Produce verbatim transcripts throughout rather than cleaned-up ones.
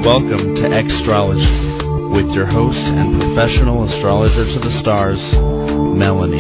Welcome to Extrology with your host and professional astrologer to the stars, Melanie.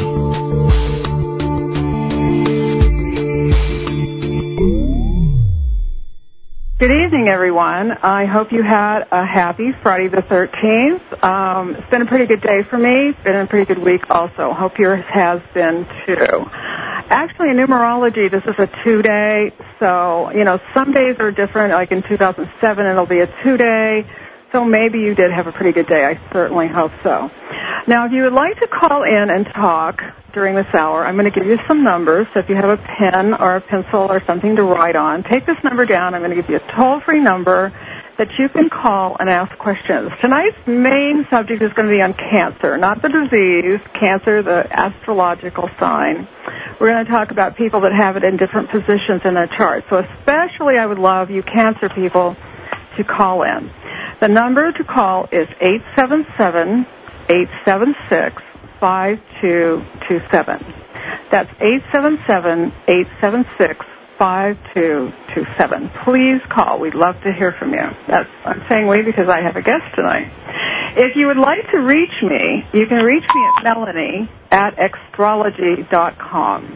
Good evening, everyone. I hope you had a happy Friday the thirteenth. Um, it's been a pretty good day for me. It's been a pretty good week also. Hope yours has been too. Actually, in numerology, this is a two-day, so, you know, some days are different. Like in two thousand seven, it'll be a two-day, so maybe you did have a pretty good day. I certainly hope so. Now, if you would like to call in and talk during this hour, I'm going to give you some numbers. So if you have a pen or a pencil or something to write on, take this number down. I'm going to give you a toll-free number that you can call and ask questions. Tonight's main subject is going to be on cancer, not the disease, cancer, the astrological sign. We're going to talk about people that have it in different positions in their chart. So especially I would love you cancer people to call in. The number to call is eight seven seven, eight seven six, five two two seven. That's eight seven seven, eight seven six, five two two seven. Please call. We'd love to hear from you. That's, I'm saying we because I have a guest tonight. If you would like to reach me, you can reach me at Melanie at extrology dot com.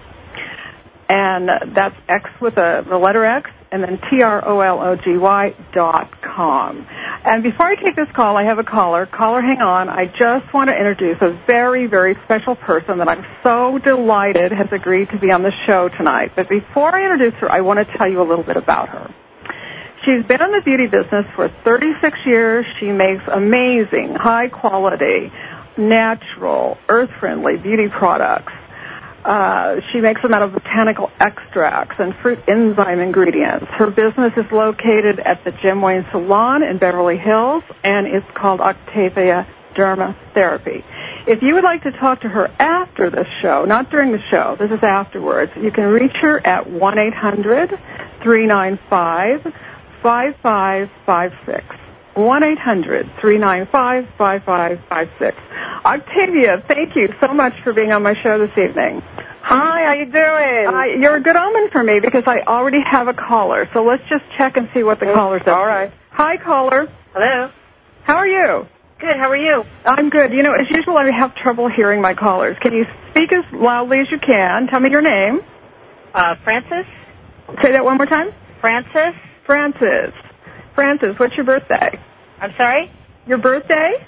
And that's X with a, the letter X, and then T R O L O G Y dot com. And before I take this call, I have a caller. Caller, hang on. I just want to introduce a very, very special person that I'm so delighted has agreed to be on the show tonight. But before I introduce her, I want to tell you a little bit about her. She's been in the beauty business for thirty-six years. She makes amazing, high-quality, natural, earth-friendly beauty products. Uh, she makes them out of botanical extracts and fruit enzyme ingredients. Her business is located at the Jim Wayne Salon in Beverly Hills, and it's called Octavia Derma Therapy. If you would like to talk to her after the show, not during the show, this is afterwards, you can reach her at one eight hundred, three nine five, five five five six. one eight hundred, three nine five, five five five six. Octavia, thank you so much for being on my show this evening. Hi, how you doing? Uh, you're a good omen for me because I already have a caller. So let's just check and see what the caller says. All right. Hi, caller. Hello. How are you? Good, how are you? I'm good. You know, as usual, I have trouble hearing my callers. Can you speak as loudly as you can? Tell me your name. Uh, Francis? Say that one more time. Francis? Francis. Francis, what's your birthday? I'm sorry? Your birthday?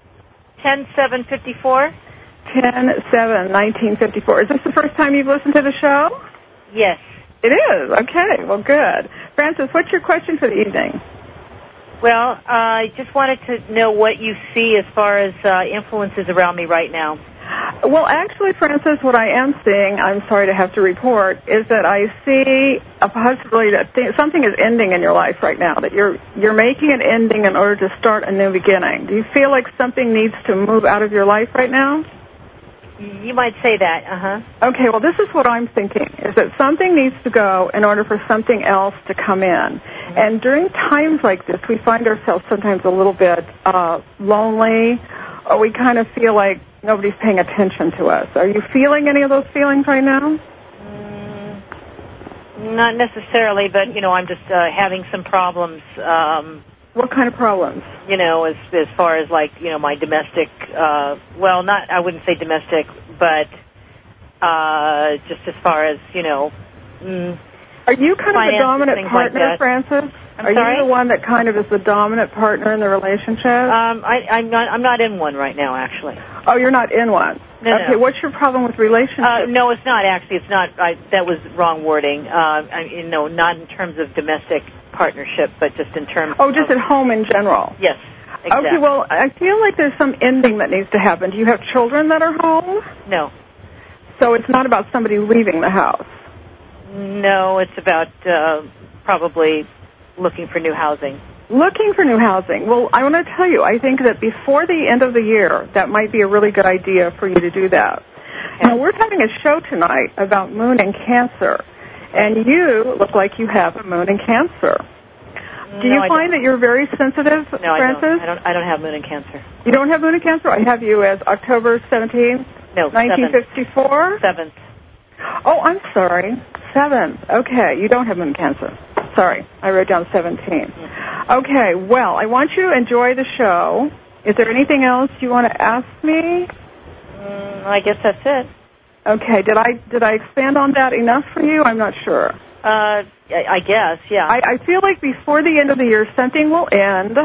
ten seven fifty-four. ten seven nineteen fifty-four. Is this the first time you've listened to the show? Yes. It is. Okay. Well, good. Francis, what's your question for the evening? Well, uh, I just wanted to know what you see as far as uh, influences around me right now. Well, actually, Francis, what I am seeing, I'm sorry to have to report, is that I see a possibility that th- something is ending in your life right now, that you're you're making an ending in order to start a new beginning. Do you feel like something needs to move out of your life right now? You might say that, uh-huh. Okay, well, this is what I'm thinking, is that something needs to go in order for something else to come in. Mm-hmm. And during times like this, we find ourselves sometimes a little bit uh, lonely, or we kind of feel like nobody's paying attention to us. Are you feeling any of those feelings right now? Mm, not necessarily, but, you know, I'm just uh, having some problems. Um, what kind of problems? You know, as as far as, like, you know, my domestic, uh, well, not, I wouldn't say domestic, but uh, just as far as, you know, mm, are you kind of the dominant partner, like Francis? I'm Are sorry? you the one that kind of is the dominant partner in the relationship? Um, I, I'm not. I'm not in one right now, actually. Oh, you're not in one. No, okay. no. What's your problem with relationships? Uh, no, it's not actually. It's not. I, that was wrong wording. Uh, I, you know, not in terms of domestic partnership, but just in terms. Oh, just of, at home in general. Yes. Exactly. Okay. Well, I feel like there's some ending that needs to happen. Do you have children that are home? No. So it's not about somebody leaving the house. No, it's about uh, probably looking for new housing. Looking for new housing. Well, I want to tell you, I think that before the end of the year, that might be a really good idea for you to do that. Okay. Now, we're having a show tonight about moon and Cancer, and you look like you have a moon in Cancer. Do no, you find that you're very sensitive, no, Francis? I don't. I don't. I don't have moon in Cancer. You don't have moon in Cancer? I have you as October seventeenth, no, nineteen fifty-four? seventh. Oh, I'm sorry. seventh. Okay, you don't have moon in Cancer. Sorry, I wrote down seventeen. Okay, well, I want you to enjoy the show. Is there anything else you want to ask me? Mm, I guess that's it. Okay, did I did I expand on that enough for you? I'm not sure. Uh, I, I guess, yeah. I, I feel like before the end of the year, something will end,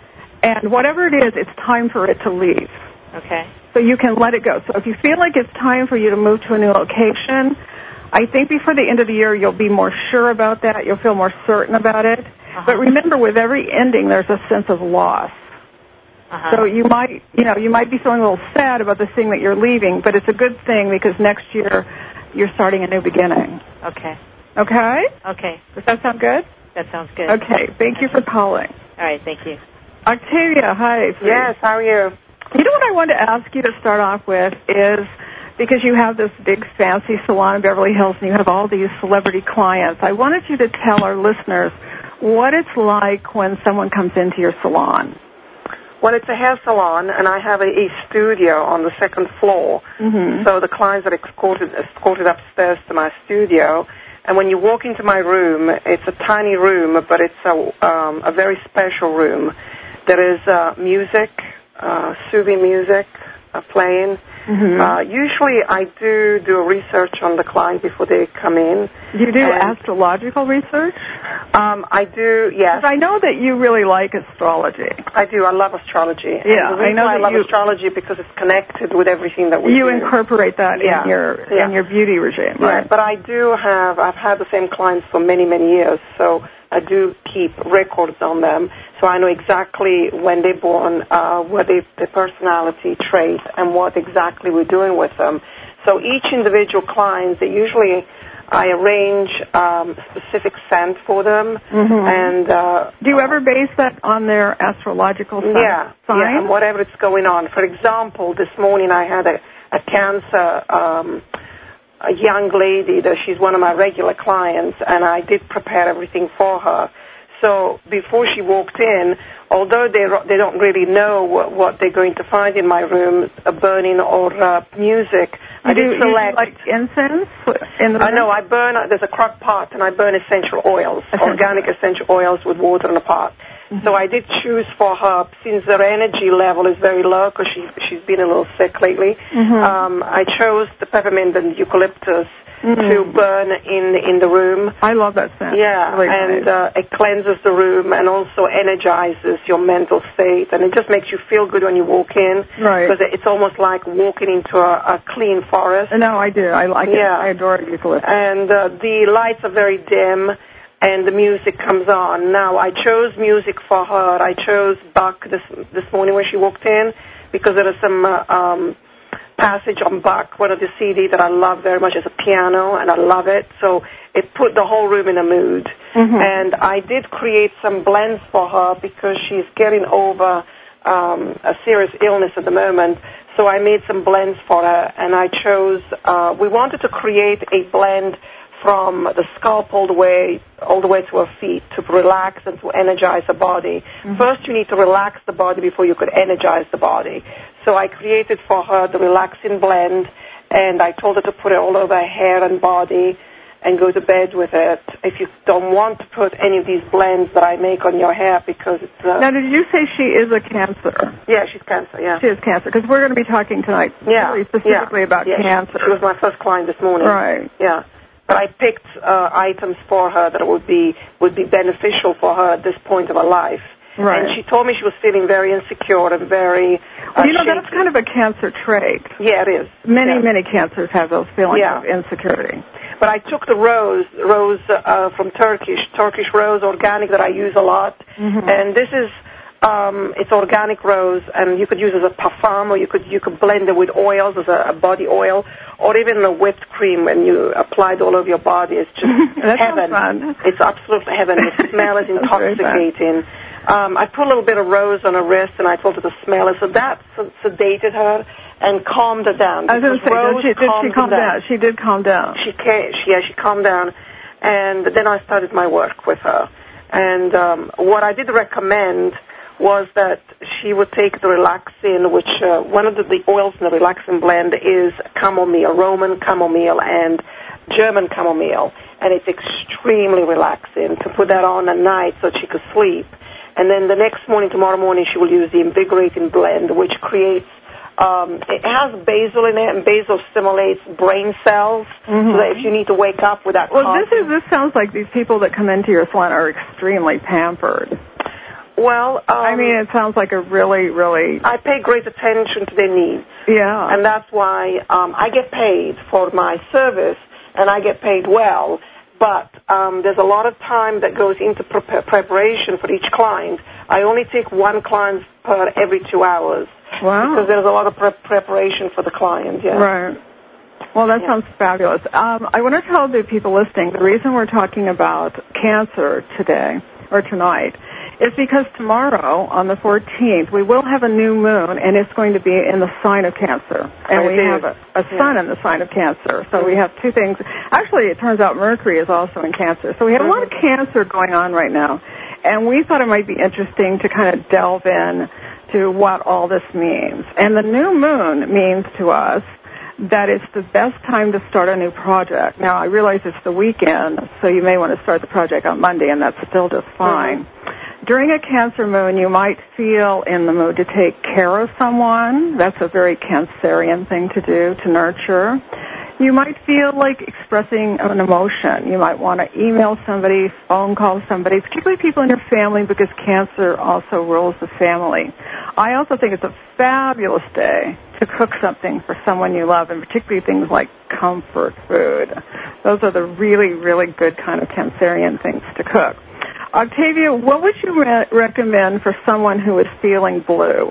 and whatever it is, it's time for it to leave. Okay. So you can let it go. So if you feel like it's time for you to move to a new location, I think before the end of the year, you'll be more sure about that. You'll feel more certain about it. Uh-huh. But remember, with every ending, there's a sense of loss. Uh-huh. So you might, you know, you might be feeling a little sad about the thing that you're leaving, but it's a good thing because next year you're starting a new beginning. Okay. Okay? Okay. Does that sound good? That sounds good. Okay. Thank you for calling. All right. Thank you. Octavia, hi. Please. Yes, how are you? You know what I wanted to ask you to start off with is, because you have this big fancy salon in Beverly Hills and you have all these celebrity clients, I wanted you to tell our listeners what it's like when someone comes into your salon. Well, it's a hair salon, and I have a, a studio on the second floor. Mm-hmm. So the clients are escorted, escorted upstairs to my studio. And when you walk into my room, it's a tiny room, but it's a, um, a very special room. There is uh, music, uh, soothing music uh, playing. Mm-hmm. Uh, usually I do do a research on the client before they come in. You do astrological research? Um, I do, yes. I know that you really like astrology. I do. I love astrology. Yeah, and the reason I know why that I love you, astrology because it's connected with everything that we you do. You incorporate that yeah. in your yeah. in your beauty regime, yeah, right? But I do have, I've had the same clients for many, many years, so I do keep records on them. So I know exactly when they're born, uh, what they, their personality trait, and what exactly we're doing with them. So each individual client, they usually, I arrange um, specific scent for them. Mm-hmm. And uh, do you ever base that on their astrological sign? Yeah, sign? yeah, and whatever it's going on. For example, this morning I had a, a Cancer, um, a young lady that she's one of my regular clients, and I did prepare everything for her. So before she walked in, although they they don't really know what, what they're going to find in my room, uh, burning or uh, music, you I did do, select. You do like incense in the room? I know. I burn. There's a crock pot, and I burn essential oils, essential organic oil. essential oils with water in a pot. Mm-hmm. So I did choose for her, since her energy level is very low because she she's been a little sick lately. Mm-hmm. Um, I chose the peppermint and eucalyptus. Mm-hmm. to burn in in the room. I love that scent. Yeah, really and nice. uh, it cleanses the room and also energizes your mental state, and it just makes you feel good when you walk in. Right. Because it's almost like walking into a, a clean forest. No, I do. I like yeah. it. I adore eucalyptus. And uh, the lights are very dim, and the music comes on. Now, I chose music for her. I chose Bach this this morning when she walked in because there are some... Uh, um, passage on Bach, one of the C D that I love very much, is a piano, and I love it. So it put the whole room in a mood. Mm-hmm. And I did create some blends for her because she's getting over um, a serious illness at the moment. So I made some blends for her, and I chose, uh, we wanted to create a blend from the scalp all the way all the way to her feet to relax and to energize the body. Mm-hmm. First, you need to relax the body before you could energize the body. So I created for her the relaxing blend, and I told her to put it all over her hair and body and go to bed with it. If you don't want to put any of these blends that I make on your hair because it's... Uh, now, did you say she is a Cancer? Yeah, she's Cancer, yeah. She is Cancer, because we're going to be talking tonight yeah. really specifically yeah. about yeah, Cancer. She, she was my first client this morning. Right. Yeah. But I picked uh, items for her that would be would be beneficial for her at this point of her life. Right. And she told me she was feeling very insecure and very uh, You know, shaky. that's kind of a Cancer trait. Yeah, it is. Many, yeah. many Cancers have those feelings yeah. of insecurity. But I took the rose, rose uh, from Turkish, Turkish rose, organic, that I use a lot. Mm-hmm. And this is, um, it's organic rose, and you could use it as a parfum, or you could you could blend it with oils as a, a body oil, or even a whipped cream when you apply it all over your body. It's just that heaven. Fun. It's absolutely heaven. The smell is intoxicating. Um, I put a little bit of rose on her wrist, and I told her to smell it. So that sedated her and calmed her down. I was going to say, rose did she, did she calm down? down? She did calm down. She, came, she, yeah, she calmed down. And then I started my work with her. And um, what I did recommend was that she would take the relaxin, which uh, one of the, the oils in the relaxin blend is chamomile, Roman chamomile and German chamomile, and it's extremely relaxing to put that on at night so she could sleep. And then the next morning, tomorrow morning, she will use the invigorating blend, which creates, um, it has basil in it, and basil stimulates brain cells, mm-hmm. so that if you need to wake up with that Well, coffee. this is this sounds like these people that come into your salon are extremely pampered. Well, um, I mean, it sounds like a really, really... I pay great attention to their needs. Yeah. And that's why um, I get paid for my service, and I get paid well. But um, there's a lot of time that goes into pre- preparation for each client. I only take one client per every two hours. Wow. Because there's a lot of pre- preparation for the client, yeah. Right. Well, that yeah. sounds fabulous. Um, I want to tell the people listening, the reason we're talking about cancer today, or tonight, is because tomorrow, on the fourteenth, we will have a new moon, and it's going to be in the sign of Cancer. And we have a, a sun yeah. in the sign of Cancer. So we have two things. Actually, it turns out Mercury is also in Cancer. So we have a lot of Cancer going on right now. And we thought it might be interesting to kind of delve in to what all this means. And the new moon means to us that it's the best time to start a new project. Now, I realize it's the weekend, so you may want to start the project on Monday, and that's still just fine. Mm-hmm. During a Cancer moon, you might feel in the mood to take care of someone. That's a very Cancerian thing to do, to nurture. You might feel like expressing an emotion. You might want to email somebody, phone call somebody, particularly people in your family, because Cancer also rules the family. I also think it's a fabulous day to cook something for someone you love, and particularly things like comfort food. Those are the really, really good kind of Cancerian things to cook. Octavia, what would you re- recommend for someone who is feeling blue?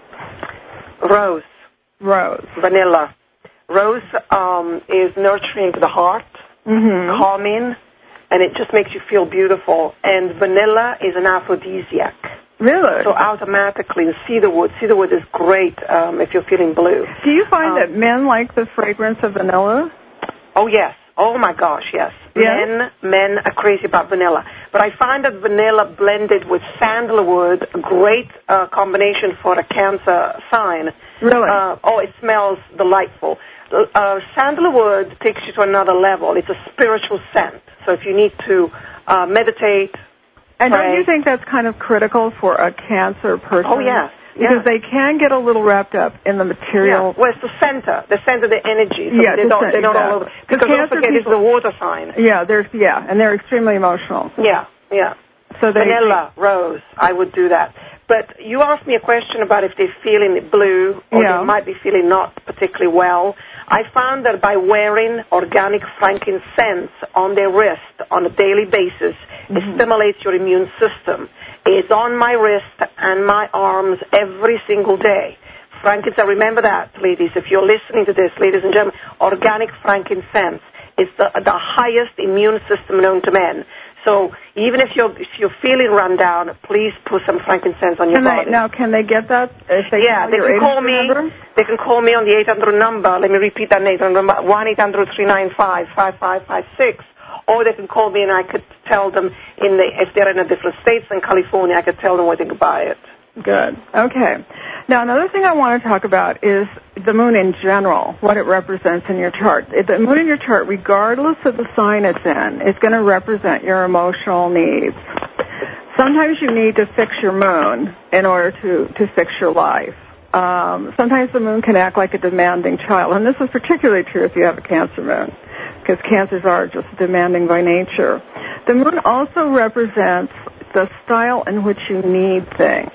Rose. Rose. Vanilla. Rose um, is nurturing to the heart, mm-hmm. calming, and it just makes you feel beautiful. And vanilla is an aphrodisiac. Really? So automatically, the cedarwood. Cedarwood is great um, if you're feeling blue. Do you find um, that men like the fragrance of vanilla? Oh, yes. Oh, my gosh, yes. yes. Men men are crazy about vanilla. But I find that vanilla blended with sandalwood, a great uh, combination for a Cancer sign. Really? Uh, oh, it smells delightful. Uh, sandalwood takes you to another level. It's a spiritual scent. So if you need to uh, meditate, And pray, don't you think that's kind of critical for a Cancer person? Oh, yes. Because yeah. they can get a little wrapped up in the material. Yeah. Well, it's the center, the center of the energy. So yeah, they the don't, center, they don't exactly. all over. Because don't forget, it's the water sign. Yeah, they're yeah, and they're extremely emotional. Yeah, yeah. So they, Vanilla, rose, I would do that. But you asked me a question about if they're feeling blue or yeah. they might be feeling not particularly well. I found that by wearing organic frankincense on their wrist on a daily basis, mm-hmm. it stimulates your immune system. It's on my wrist and my arms every single day. Frankincense, remember that, ladies, if you're listening to this, ladies and gentlemen, organic frankincense is the, the highest immune system known to men. So even if you're if you're feeling run down, please put some frankincense on your can body. They, now, can they get that? If they yeah, they can call me. Number? They can call me on the eight hundred number. Let me repeat that eight hundred number: one eight hundred three nine five five five five six. Or they can call me and I could tell them in the if they're in a different states than California, I could tell them where they could buy it. Good. Okay. Now, another thing I want to talk about is the moon in general, what it represents in your chart. The moon in your chart, regardless of the sign it's in, is going to represent your emotional needs. Sometimes you need to fix your moon in order to, to fix your life. Um, sometimes the moon can act like a demanding child, and this is particularly true if you have a Cancer moon, because Cancers are just demanding by nature. The moon also represents the style in which you need things.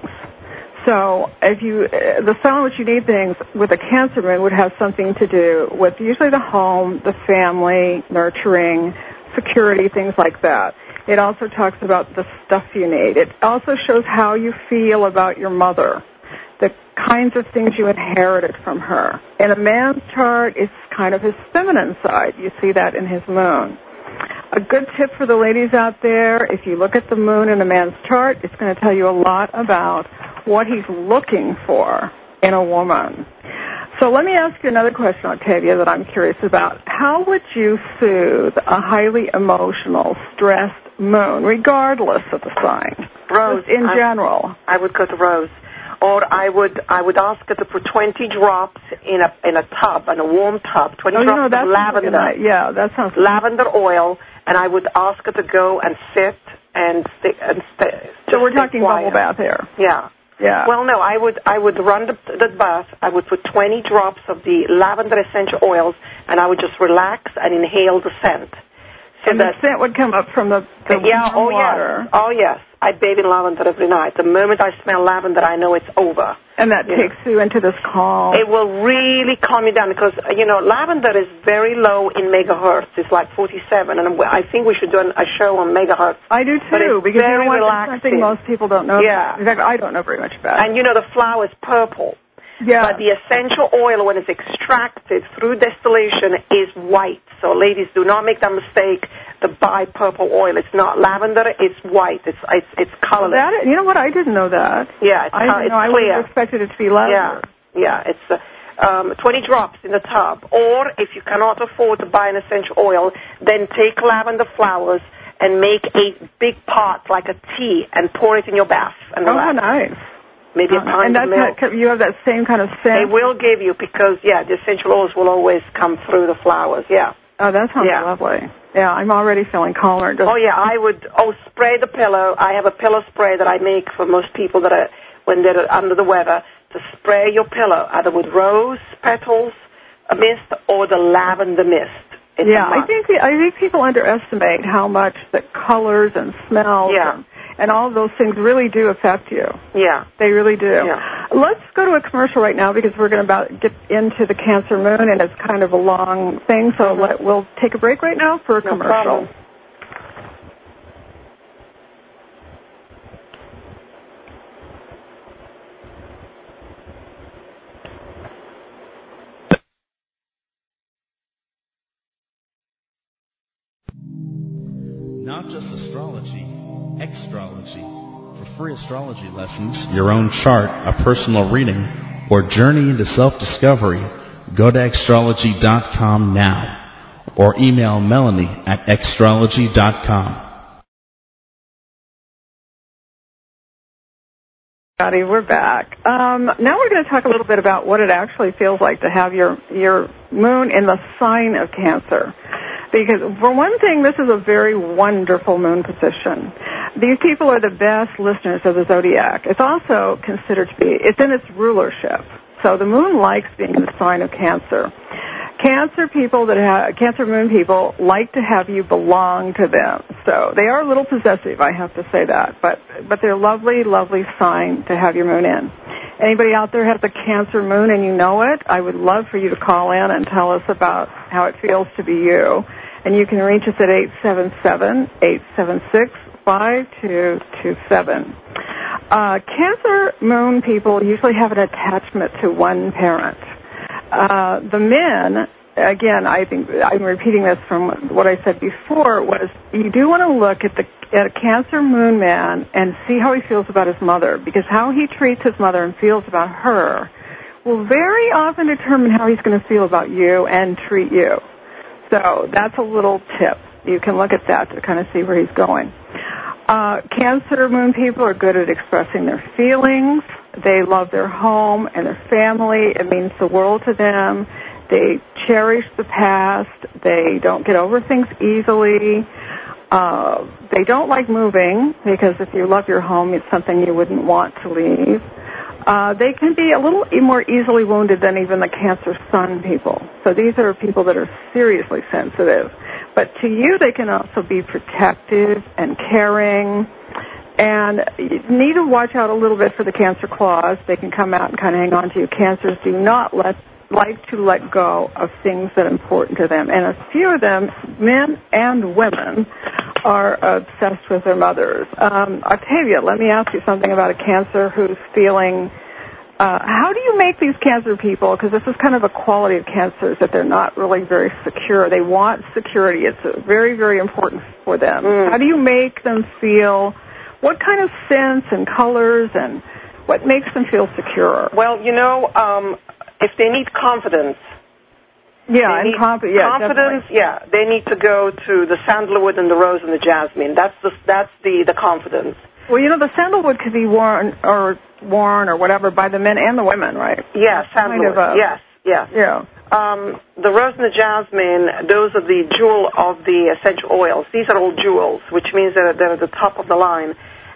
So if you, the style in which you need things with a Cancer moon would have something to do with usually the home, the family, nurturing, security, things like that. It also talks about the stuff you need. It also shows how you feel about your mother, the kinds of things you inherited from her. In a man's chart, it's kind of his feminine side. You see that in his moon. A good tip for the ladies out there, if you look at the moon in a man's chart, it's going to tell you a lot about what he's looking for in a woman. So let me ask you another question, Octavia, that I'm curious about. How would you soothe a highly emotional, stressed moon, regardless of the sign? Rose. Just in I, general. I would go to Rose. Or I would I would ask her to put twenty drops in a in a tub, in a warm tub, twenty oh, drops you know, of lavender. Like yeah, that sounds lavender oil, and I would ask her to go and sit and st- and st- So we're talking bubble bath here. Yeah. Yeah. Well, no, I would I would run the, the bath. I would put twenty drops of the lavender essential oils, and I would just relax and inhale the scent. So and that the scent would come up from the, the yeah, oh water. Yes. Oh, yes. I bathe in lavender every night. The moment I smell lavender, I know it's over. And that you takes know. you into this calm. It will really calm you down because, you know, lavender is very low in megahertz. It's like forty-seven, and I think we should do a show on megahertz. I do, too, because you know what? It's something most people don't know. Yeah. In fact, I don't know very much about it. And, you know, the flower is purple. Yeah. But the essential oil, when it's extracted through distillation, is white. So, ladies, do not make that mistake to buy purple oil. It's not lavender. It's white. It's it's, it's colorless. That, you know what? I didn't know that. Yeah, it's, I, uh, it's know, I clear. would have expected it to be lavender. Yeah, yeah. It's uh, um, twenty drops in the tub. Or, if you cannot afford to buy an essential oil, then take lavender flowers and make a big pot like a tea and pour it in your bath. And oh, relax. how nice. Maybe a pint and that's of milk. That, you have that same kind of scent? They will give you because, yeah, the essential oils will always come through the flowers, yeah. Oh, that sounds yeah. lovely. Yeah, I'm already feeling calmer. Just oh, yeah, I would, oh, spray the pillow. I have a pillow spray that I make for most people that are, when they're under the weather, to spray your pillow, either with rose petals, a mist, or the lavender mist. It's yeah, I think the, I think people underestimate how much the colors and smells yeah. and, and all of those things really do affect you. Yeah. They really do. Yeah. Let's go to a commercial right now because we're going to about get into the Cancer Moon, and it's kind of a long thing, so mm-hmm. let, we'll take a break right now for a no commercial. Problem. Not just astrology, extrology. For free astrology lessons, your own chart, a personal reading, or journey into self-discovery, go to extrology dot com now or email Melanie at extrology dot com. We're back. Um, now we're going to talk a little bit about what it actually feels like to have your, your moon in the sign of Cancer. Because, for one thing, this is a very wonderful moon position. These people are the best listeners of the zodiac. It's also considered to be, it's in its rulership. So the moon likes being in the sign of Cancer. Cancer people that have, Cancer moon people like to have you belong to them. So they are a little possessive, I have to say that. But, but they're a lovely, lovely sign to have your moon in. Anybody out there has a Cancer moon and you know it, I would love for you to call in and tell us about how it feels to be you. And you can reach us at eight seven seven, eight seven six, five two two seven. Uh, Cancer moon people usually have an attachment to one parent. Uh, the men, again, I think I'm repeating this from what I said before, was you do want to look at the at a Cancer moon man and see how he feels about his mother, because how he treats his mother and feels about her will very often determine how he's going to feel about you and treat you. So that's a little tip. You can look at that to kind of see where he's going. Uh, Cancer moon people are good at expressing their feelings. They love their home and their family. It means the world to them. They cherish the past. They don't get over things easily. Uh, they don't like moving because if you love your home, it's something you wouldn't want to leave. Uh, they can be a little more easily wounded than even the Cancer sun people. So these are people that are seriously sensitive. But to you, they can also be protective and caring. And you need to watch out a little bit for the Cancer claws. They can come out and kind of hang on to you. Cancers do not let, like to let go of things that are important to them. And a few of them, men and women, are obsessed with their mothers. Um, Octavia, let me ask you something about a Cancer who's feeling, uh, how do you make these Cancer people, because this is kind of a quality of Cancers, that they're not really very secure. They want security. It's very, very important for them. Mm. How do you make them feel, what kind of scents and colors and what makes them feel secure? Well, you know, um, if they need confidence, Yeah, and confi- yeah, confidence. definitely. Yeah, they need to go to the sandalwood and the rose and the jasmine. That's the that's the, the confidence. Well, you know, the sandalwood could be worn or worn or whatever by the men and the women, right? Yeah, sandalwood. Kind of a, yes, yes. Yeah. Um, the rose and the jasmine, those are the jewel of the essential oils. These are all jewels, which means that they're at the top of the line.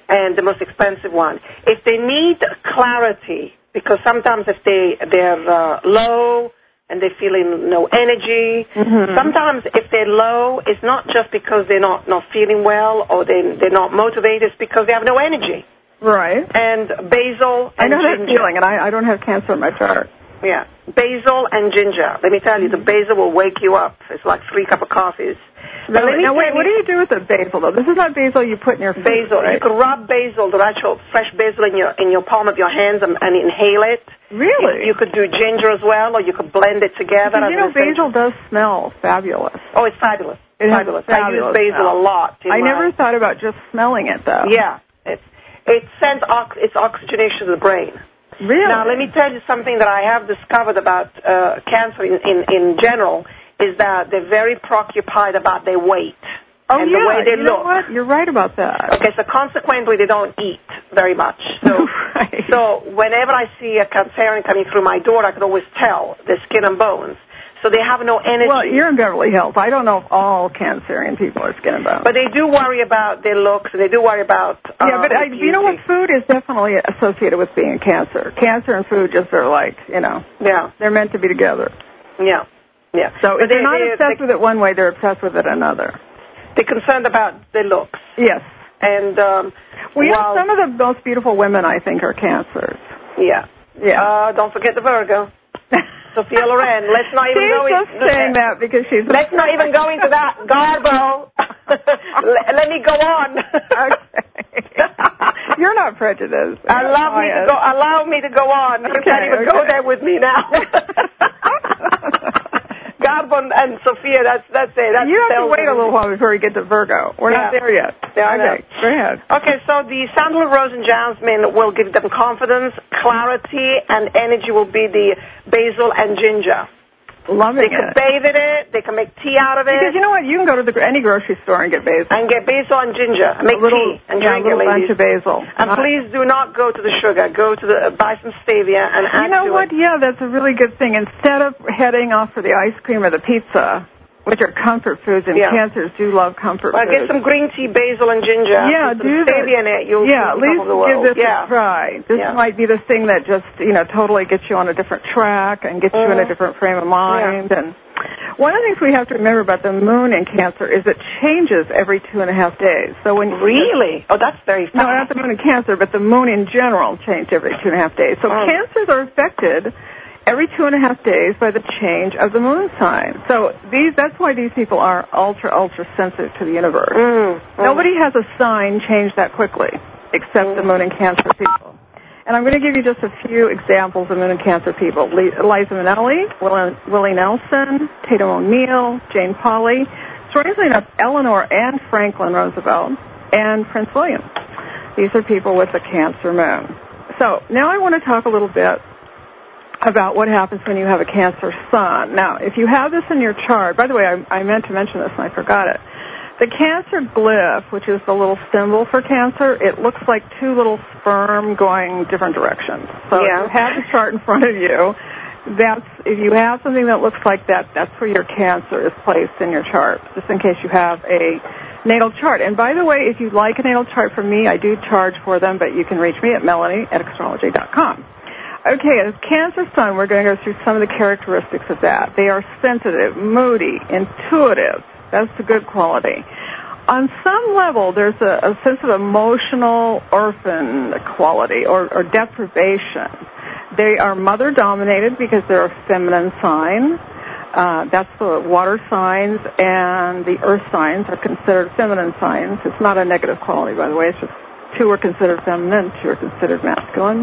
and the most expensive one. If they need clarity, because sometimes if they, they're uh, low and they're feeling no energy, mm-hmm. sometimes if they're low, it's not just because they're not, not feeling well or they, they're not motivated, it's because they have no energy. Right. And basil and I know ginger. that feeling, and I, I don't have cancer in my chart. Yeah. Basil and ginger. Let me tell you, the basil will wake you up. It's like three cup of coffees. Now, now wait, what do you do with the basil, though? This is not basil you put in your food, basil. right? You can rub basil, the actual fresh basil, in your in your palm of your hands and, and inhale it. Really? You, you could do ginger as well, or you could blend it together. Because, you know, basil does smell fabulous. Oh, it's fabulous. It fabulous. fabulous. I use basil smell. a lot. I my, never thought about just smelling it, though. Yeah. It's, it sends ox, it's oxygenation to the brain. Really? Now, let me tell you something that I have discovered about uh, cancer in, in, in general, is that they're very preoccupied about their weight. Oh, and yeah. the way they you look. know what? You're right about that. Okay, so consequently, they don't eat very much. So, right. so whenever I see a Cancerian coming through my door, I can always tell their skin and bones. So they have no energy. Well, you're in Beverly Hills. I don't know if all Cancerian people are skin and bones. But they do worry about their looks, and they do worry about uh, yeah, but I, you know what? Food is definitely associated with being cancer. Cancer and food just are like, you know, yeah, they're meant to be together. Yeah, yeah. So but if they're they, not they, obsessed they, with it one way, they're obsessed with it another. They're concerned about their looks. Yes. And um, well, you while, know, some of the most beautiful women, I think, are cancers. Yeah. Yeah. Uh, don't forget the Virgo. Sophia Loren. Let's not even she's go just into saying that because she's. Let's not even go into that. Garbo. let, let me go on. Okay. You're not prejudiced. Allow me to go. Allow me to go on. You okay, can't even okay. go there with me now. Garbo and Sophia. That's that's it. That's you have to wait a little while before you get to Virgo. We're yeah. not there yet. Yeah, okay. Go ahead. Okay, so the sandalwood, rose, and jasmine will give them confidence, clarity, and energy will be the basil and ginger. Loving they can it. bathe in it. They can make tea out of it. Because you know what? You can go to the, any grocery store and get basil. And get basil and ginger. And make a little, tea and yeah, drink a little it, ladies. bunch of basil. And not, please do not go to the sugar. Go to the uh, buy some stevia and add You know to what? it. Yeah, that's a really good thing. Instead of heading off for the ice cream or the pizza, which are comfort foods, and yeah. cancers do love comfort well, foods. get some green tea, basil, and ginger. Yeah, Put some do stevia that. in it. You'll yeah, at least the world. give this yeah. a try. This yeah. might be the thing that just, you know, totally gets you on a different track and gets mm-hmm. you in a different frame of mind. Yeah. And one of the things we have to remember about the moon in Cancer is it changes every two and a half days. So when really? Oh, that's very fast. No, not the moon in Cancer, but the moon in general changed every two and a half days. So oh. cancers are affected every two and a half days by the change of the moon sign. So these that's why these people are ultra, ultra sensitive to the universe. Mm, mm. Nobody has a sign change that quickly except mm. the moon and Cancer people. And I'm going to give you just a few examples of moon and Cancer people. Liza Minnelli, Willie Nelson, Tatum O'Neal, Jane Pauley, strangely enough, Eleanor and Franklin Roosevelt, and Prince William. These are people with the Cancer moon. So now I want to talk a little bit about what happens when you have a Cancer sun. Now, if you have this in your chart, by the way, I, I meant to mention this and I forgot it. The Cancer glyph, which is the little symbol for Cancer, it looks like two little sperm going different directions. So yeah. if you have the chart in front of you, that's if you have something that looks like that, that's where your Cancer is placed in your chart, just in case you have a natal chart. And by the way, if you'd like a natal chart from me, I do charge for them, but you can reach me at melanie at astrology dot com. Okay, as Cancer sun, we're going to go through some of the characteristics of that. They are sensitive, moody, intuitive. That's a good quality. On some level, there's a, a sense of emotional orphan quality or, or deprivation. They are mother-dominated because they're a feminine sign. Uh, that's the water signs, and the earth signs are considered feminine signs. It's not a negative quality, by the way. It's just two are considered feminine, two are considered masculine.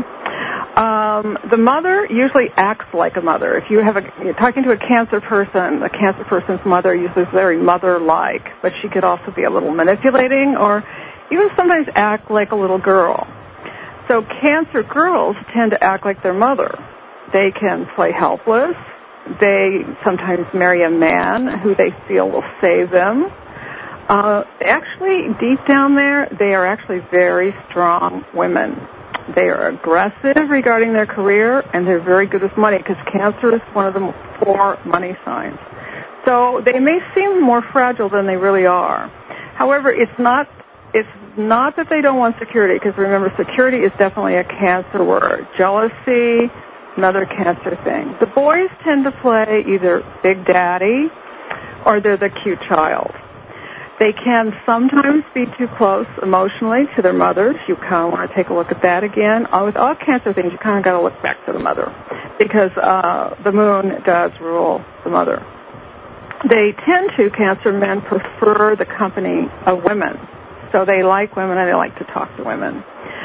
Um, the mother usually acts like a mother. If you have a, you're talking to a Cancer person, the Cancer person's mother usually is very mother-like, but she could also be a little manipulating or even sometimes act like a little girl. So Cancer girls tend to act like their mother. They can play helpless. They sometimes marry a man who they feel will save them. Uh, actually, deep down there, they are actually very strong women. They are aggressive regarding their career, and they're very good with money because Cancer is one of the four money signs. So they may seem more fragile than they really are. However, it's not it's not that they don't want security, because remember, security is definitely a cancer word. Jealousy, another cancer thing. The boys tend to play either Big Daddy or they're the cute child. They can sometimes be too close emotionally to their mothers. You kind of want to take a look at that again. Uh, with all cancer things, you kind of got to look back to the mother, because uh, the moon does rule the mother. They tend to, cancer men, prefer the company of women. So they like women and they like to talk to women.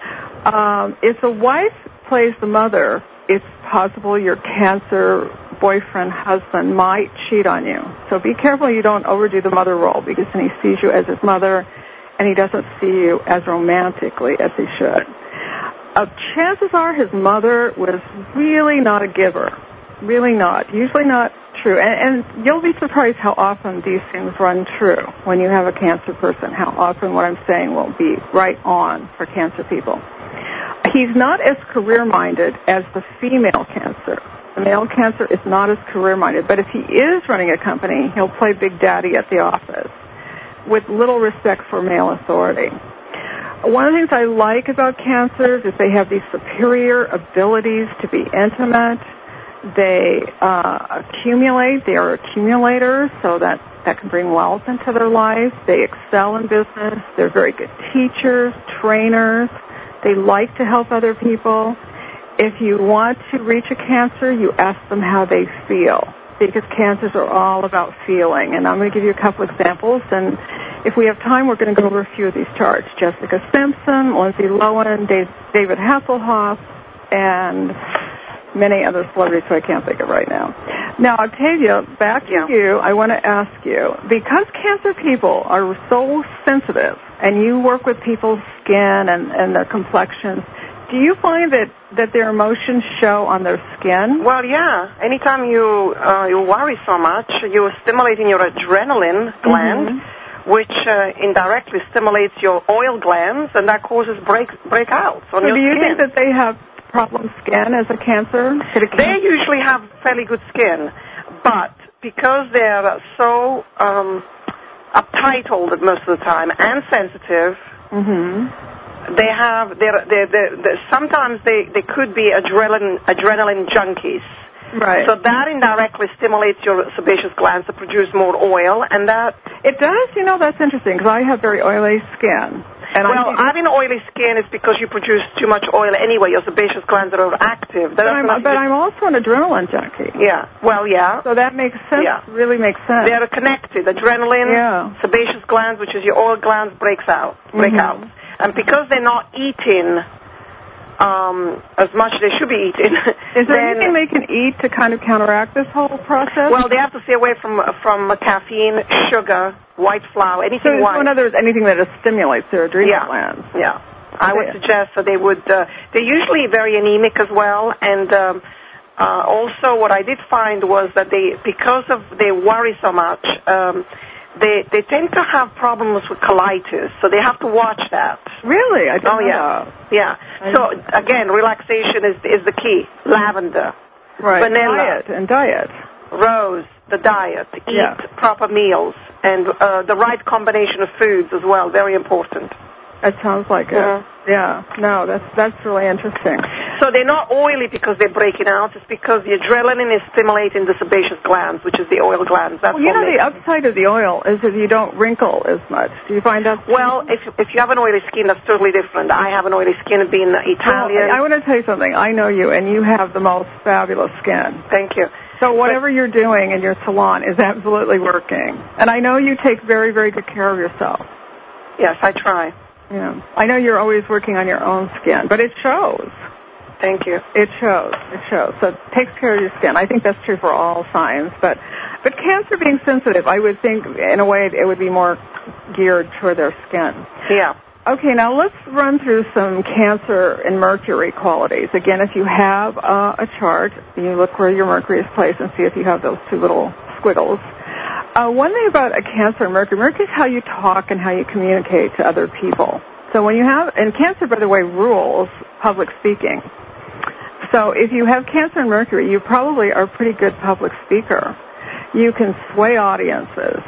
Um, if the wife plays the mother, it's possible your cancer boyfriend, husband might cheat on you. So be careful you don't overdo the mother role, because then he sees you as his mother and he doesn't see you as romantically as he should. Uh, chances are his mother was really not a giver. Really not. Usually not true. And, and you'll be surprised how often these things run true when you have a cancer person, how often what I'm saying will be right on for cancer people. He's not as career-minded as the female cancer. The male cancer is not as career-minded, but if he is running a company, he'll play Big Daddy at the office with little respect for male authority. One of the things I like about cancers is they have these superior abilities to be intimate. They uh, accumulate. They are accumulators, so that, that can bring wealth into their lives. They excel in business. They're very good teachers, trainers. They like to help other people. If you want to reach a cancer, you ask them how they feel, because cancers are all about feeling. And I'm going to give you a couple examples, and if we have time, we're going to go over a few of these charts. Jessica Simpson, Lindsay Lohan, Dave, David Hasselhoff, and many other celebrities who I can't think of right now. Now, Octavia, back to yeah. you. I want to ask you, because cancer people are so sensitive, and you work with people's skin and, and their complexions, do you find that, that their emotions show on their skin? Well, yeah. Anytime you uh, you worry so much, you're stimulating your adrenaline gland, mm-hmm. which uh, indirectly stimulates your oil glands, and that causes break breakouts on so your do you skin. think that they have problem skin as a cancer? They usually have fairly good skin, but because they're so um, uptight all the, most of the time and sensitive, mm-hmm. They have, they're, they're, they're, they're, sometimes they, they could be adrenaline, adrenaline junkies. Right. So that indirectly stimulates your sebaceous glands to produce more oil, and that... It does? You know, that's interesting, because I have very oily skin. And well, having oily skin is because you produce too much oil anyway. Your sebaceous glands are active. But, I'm, but I'm also an adrenaline junkie. Yeah. Well, yeah. So that makes sense. Yeah. Really makes sense. They're connected. Adrenaline, yeah. sebaceous glands, which is your oil glands, breaks out. Break mm-hmm. out. And because they're not eating um, as much as they should be eating... Is there anything they can eat to kind of counteract this whole process? Well, they have to stay away from from caffeine, sugar, white flour, anything so white. So in other words, anything that stimulates their adrenal yeah. glands. Yeah. I would suggest that they would... Uh, they're usually very anemic as well, and um, uh, also what I did find was that they, because of they worry so much... Um, They they tend to have problems with colitis, so they have to watch that. Really? I don't oh, yeah. know. Yeah. So, again, relaxation is is the key. Lavender. Right. Vanilla. Diet and diet. Rose, the diet. Eat yeah. proper meals. And uh, the right combination of foods as well, very important. It sounds like it. Uh-huh. Yeah. No, that's that's really interesting. So they're not oily because they're breaking out. It's because the adrenaline is stimulating the sebaceous glands, which is the oil glands. That's well, you know, makes... the upside of the oil is that you don't wrinkle as much. Do you find that? Well, if if you have an oily skin, that's totally different. I have an oily skin being Italian. Well, I want to tell you something. I know you, and you have the most fabulous skin. Thank you. So whatever but, you're doing in your salon is absolutely working. And I know you take very, very good care of yourself. Yes, I try. Yeah. I know you're always working on your own skin, but it shows. Thank you. It shows. It shows. So it takes care of your skin. I think that's true for all signs. But but cancer being sensitive, I would think, in a way, it would be more geared toward their skin. Yeah. Okay, now let's run through some cancer and mercury qualities. Again, if you have uh, a chart, you look where your mercury is placed and see if you have those two little squiggles. Uh, one thing about a cancer and mercury, mercury is how you talk and how you communicate to other people. So when you have, and cancer, by the way, rules public speaking. So if you have cancer and mercury, you probably are a pretty good public speaker. You can sway audiences.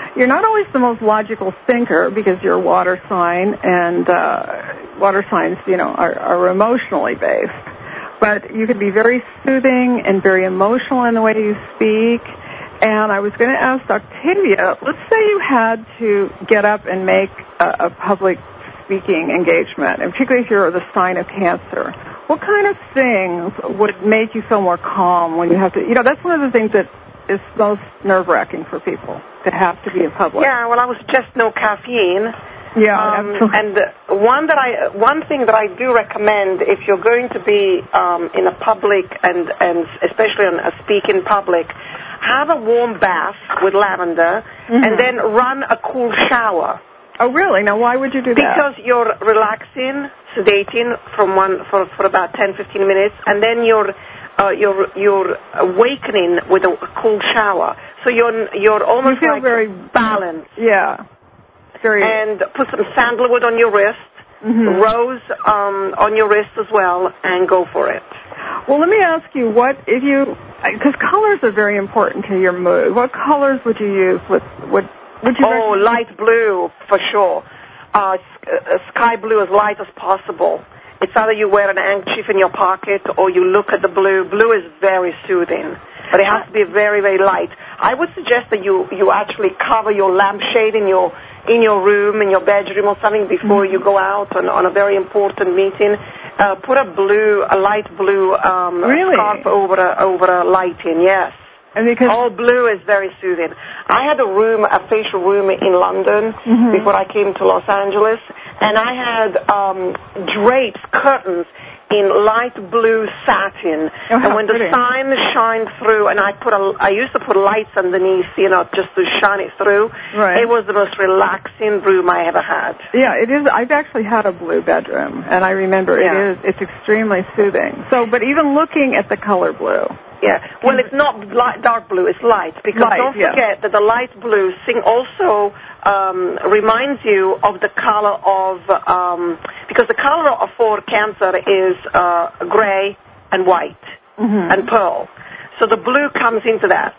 you're not always the most logical thinker because you're a water sign, and uh, water signs, you know, are, are emotionally based. But you can be very soothing and very emotional in the way you speak. And I was going to ask Octavia, let's say you had to get up and make a, a public speaking engagement, and particularly if you're the sign of Cancer. What kind of things would make you feel more calm when you have to, you know, that's one of the things that is most nerve-wracking for people, to have to be in public. Yeah, well, I would suggest no caffeine. Yeah, um, absolutely. and one that I, one thing that I do recommend, if you're going to be um, in a public and, and especially on a speak in public, have a warm bath with lavender, mm-hmm. and then run a cool shower. Oh, really? Now, why would you do that? Because you're relaxing, sedating from one for, for about ten, fifteen minutes, and then you're uh, you're you're awakening with a cool shower. So you're you're almost you feel like very balanced. Yeah. Very. And put some sandalwood on your wrist, mm-hmm. rose um, on your wrist as well, and go for it. Well, let me ask you, what if you, because colors are very important to your mood. What colors would you use? With would would you? Oh, recommend? Light blue for sure. Uh, uh, sky blue as light as possible. It's either you wear an handkerchief in your pocket or you look at the blue. Blue is very soothing, but it has to be very, very light. I would suggest that you, you actually cover your lampshade in your in your room, in your bedroom or something before mm-hmm. you go out on, on a very important meeting. Uh, put a blue, a light blue um, really? scarf over a, over a lighting, yes. And because all blue is very soothing. I had a room, a facial room in London mm-hmm. before I came to Los Angeles, and I had um, drapes, curtains in light blue satin. Oh, and when pretty. the sun shined through, and I put a, I used to put lights underneath, you know, just to shine it through. Right. It was the most relaxing room I ever had. Yeah, it is. I've actually had a blue bedroom, and I remember yeah. it is. It's extremely soothing. So, but even looking at the color blue. Yeah, well, it's not light, dark blue, it's light, because light, don't yeah. forget that the light blue thing also um, reminds you of the color of, um, because the color of for Cancer is uh, gray and white mm-hmm. and pearl. So the blue comes into that.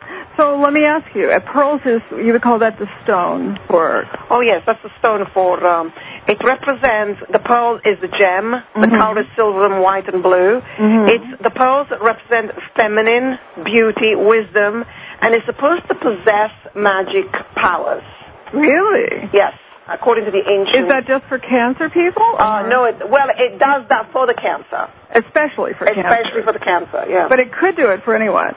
So let me ask you, uh, pearls is, you would call that the stone for... Oh, yes, that's the stone for... Um, it represents, the pearl is the gem, mm-hmm. the color is silver and white and blue. Mm-hmm. It's the pearls represent feminine, beauty, wisdom, and it's supposed to possess magic powers. Really? Yes, according to the ancient... Is that just for Cancer people? Uh, no, it, well, it does that for the Cancer. Especially for Especially Cancer. Especially for the Cancer, yeah. But it could do it for anyone.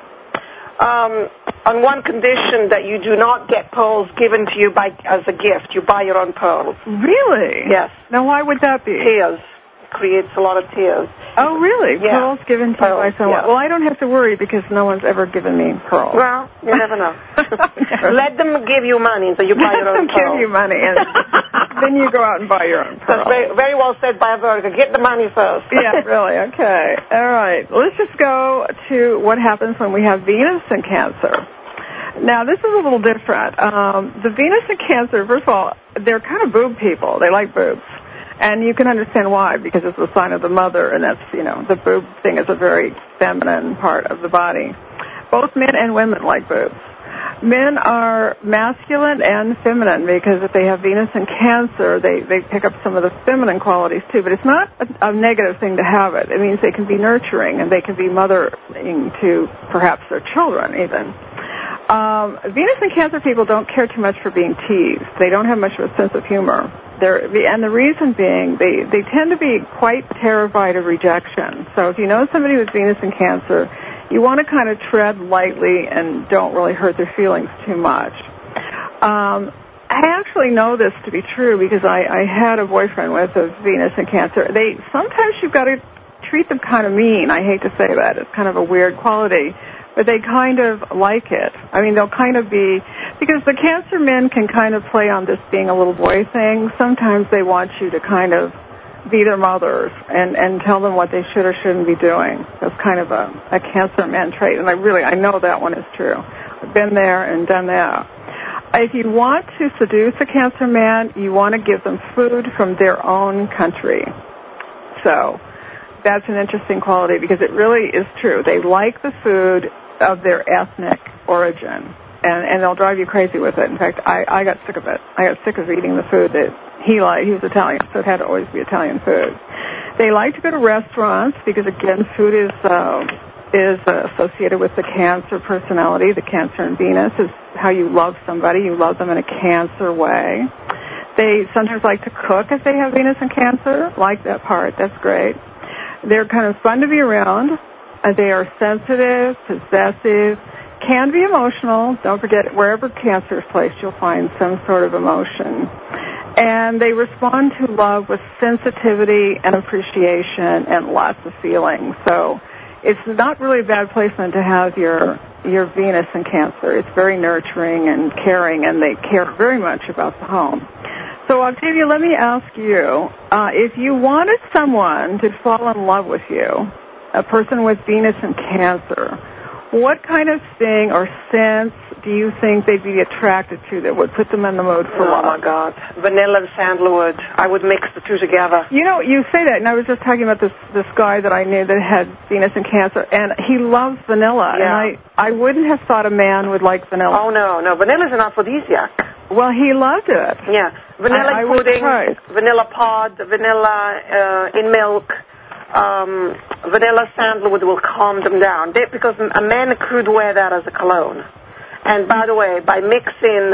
Um, on one condition, that you do not get pearls given to you by as a gift. You buy your own pearls. Really? Yes. Now, why would that be? Tears. Creates a lot of tears. Oh, really? Yeah. Pearls given to pearls, you by someone. Yeah. Well, I don't have to worry because no one's ever given me pearls. Well, you never know. Let them give you money so you buy your own pearls. pearls. Give you money, and then you go out and buy your own pearls. That's very, very well said by a Virgo. Get the money first. Yeah, really. Okay. All right. Let's just go to what happens when we have Venus in Cancer. Now, this is a little different. Um, the Venus in Cancer, first of all, they're kind of boob people. They like boobs. And you can understand why, because it's a sign of the mother, and that's, you know, the boob thing is a very feminine part of the body. Both men and women like boobs. Men are masculine and feminine, because if they have Venus in Cancer, they, they pick up some of the feminine qualities too. But it's not a, a negative thing to have it. It means they can be nurturing, and they can be mothering to perhaps their children even. Um, Venus and Cancer people don't care too much for being teased. They don't have much of a sense of humor. They're, and the reason being, they, they tend to be quite terrified of rejection. So if you know somebody with Venus in Cancer, you want to kind of tread lightly and don't really hurt their feelings too much. Um, I actually know this to be true because I, I had a boyfriend with a Venus in Cancer. They sometimes you've got to treat them kind of mean. I hate to say that. It's kind of a weird quality. But they kind of like it. I mean, they'll kind of be, because the Cancer men can kind of play on this being a little boy thing. Sometimes they want you to kind of be their mothers and, and tell them what they should or shouldn't be doing. That's kind of a, a Cancer man trait. And I really, I know that one is true. I've been there and done that. If you want to seduce a Cancer man, you want to give them food from their own country. So that's an interesting quality because it really is true. They like the food of their ethnic origin. and, and they'll drive you crazy with it. In fact, I, I got sick of it. I got sick of eating the food that he liked. He was Italian, so it had to always be Italian food. They like to go to restaurants because, again, food is uh, is uh, associated with the Cancer personality. The Cancer in Venus is how you love somebody. You love them in a Cancer way. They sometimes like to cook if they have Venus in Cancer. Like that part. That's great. They're kind of fun to be around. Uh, they are sensitive, possessive, can be emotional. Don't forget, wherever Cancer is placed, you'll find some sort of emotion. And they respond to love with sensitivity and appreciation and lots of feeling. So it's not really a bad placement to have your your Venus in Cancer. It's very nurturing and caring, and they care very much about the home. So, Octavia, let me ask you, uh, if you wanted someone to fall in love with you, a person with Venus in Cancer, what kind of thing or sense do you think they'd be attracted to that would put them in the mood for oh love? Oh, my God. Vanilla and sandalwood. I would mix the two together. You know, you say that, and I was just talking about this this guy that I knew that had Venus in Cancer, and he loves vanilla. Yeah. And I, I wouldn't have thought a man would like vanilla. Oh, no, no. Vanilla's an aphrodisiac. Well, he loved it. Yeah. Vanilla I, I pudding, was vanilla pod, vanilla uh, in milk. Um, vanilla sandalwood will calm them down they, because a man could wear that as a cologne. And by the way, by mixing,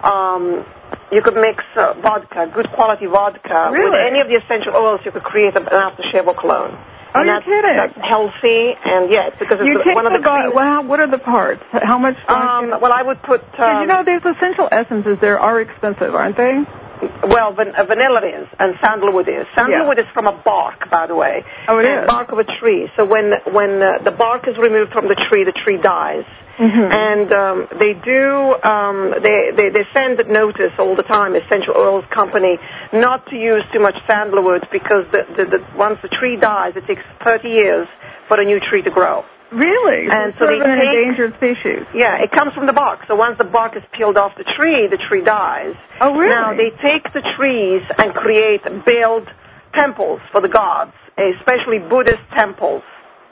um, you could mix uh, vodka, good quality vodka, really? with any of the essential oils. You could create an aftershave or cologne. Oh, and you're that's, kidding? That's healthy, and yeah, it's because it's you the, take one of the. the well, how, what are the parts? How much? Um, well, I would put. Um, you know, these essential essences there are expensive, aren't they? Well, van- uh, vanilla is, and sandalwood is. Sandalwood yeah. is from a bark, by the way. Oh, it and is? Bark of a tree. So when when uh, the bark is removed from the tree, the tree dies. Mm-hmm. And um, they do, um, they, they, they send notice all the time, Essential Oils Company, not to use too much sandalwood because the, the, the, once the tree dies, it takes thirty years for a new tree to grow. Really? And so, so they they an take, endangered species. Yeah, it comes from the bark. So once the bark is peeled off the tree, the tree dies. Oh, really? Now they take the trees and create, build temples for the gods, especially Buddhist temples.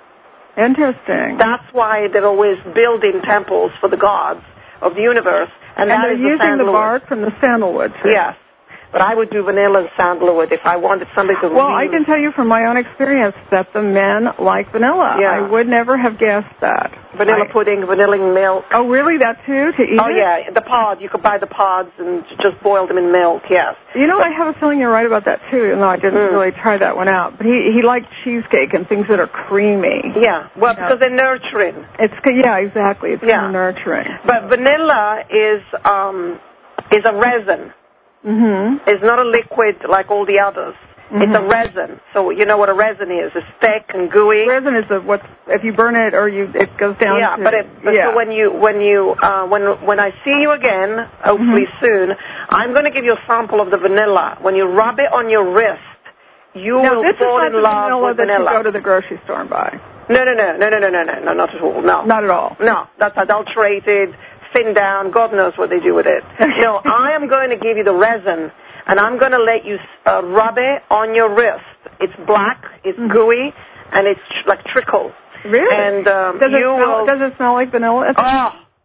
Interesting. That's why they're always building temples for the gods of the universe. And, and that they're is using the, the bark from the sandalwood tree. Yes. But I would do vanilla and sandalwood if I wanted somebody to Well, really... I can tell you from my own experience that the men like vanilla. Yeah. I would never have guessed that. Vanilla I... pudding, vanilla milk. Oh, really? That too? To eat Oh, it? yeah. The pod. You could buy the pods and just boil them in milk, yes. You know, I have a feeling you're right about that too, even though I didn't mm. really try that one out. But he, he liked cheesecake and things that are creamy. Yeah. Well, yeah. because they're nurturing. It's Yeah, exactly. It's yeah. kind of nurturing. But vanilla is um, is a resin. Mm-hmm. It's not a liquid like all the others. Mm-hmm. It's a resin. So you know what a resin is. It's thick and gooey. Resin is the, what, if you burn it or you, it goes down yeah, to... but, it, but yeah, so when you, when you, uh, when, when I see you again, hopefully mm-hmm. soon, I'm going to give you a sample of the vanilla. When you rub it on your wrist, you no, will this fall is not in the love vanilla with that vanilla. You go to the grocery store and buy. No, no, no, no, no, no, no, no, no, not at all, no. Not at all? No, that's adulterated, thinned down, God knows what they do with it. No, I am going to give you the resin, and I'm going to let you uh, rub it on your wrist. It's black, it's mm-hmm. gooey, and it's tr- like trickle. Really? And um, does, it you smell, will... does it smell like vanilla? Oh,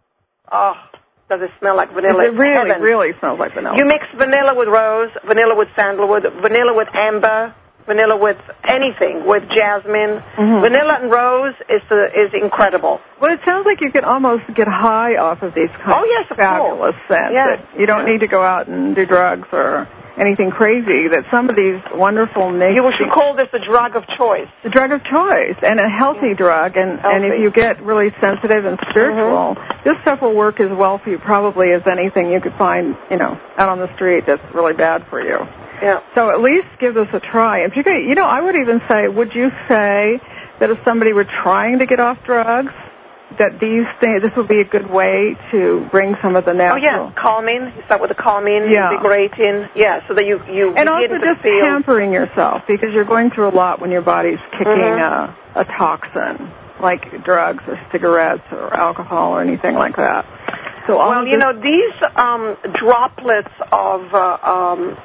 oh, does it smell like vanilla? It really, Heaven. really smells like vanilla. You mix vanilla with rose, vanilla with sandalwood, vanilla with amber, vanilla with anything, with jasmine. Mm-hmm. Vanilla and rose is uh, is incredible. Well, it sounds like you can almost get high off of these kind oh, yes, of fabulous scents. Yes. You don't yes. need to go out and do drugs or anything crazy. That some of these wonderful... You should call this a drug of choice. The drug of choice, and a healthy yeah. drug. And, healthy. and if you get really sensitive and spiritual, mm-hmm. this stuff will work as well for you probably as anything you could find, you know, out on the street that's really bad for you. Yeah. So at least give this a try. If you could, you know, I would even say, would you say that if somebody were trying to get off drugs, that these things, this would be a good way to bring some of the natural... Oh, yeah, calming. You start with the calming, yeah. invigorating. Yeah, so that you, you and begin also to just feel... pampering yourself, because you're going through a lot when your body's kicking mm-hmm. a, a toxin, like drugs or cigarettes or alcohol or anything like that. So well, you know, these um, droplets of uh, um,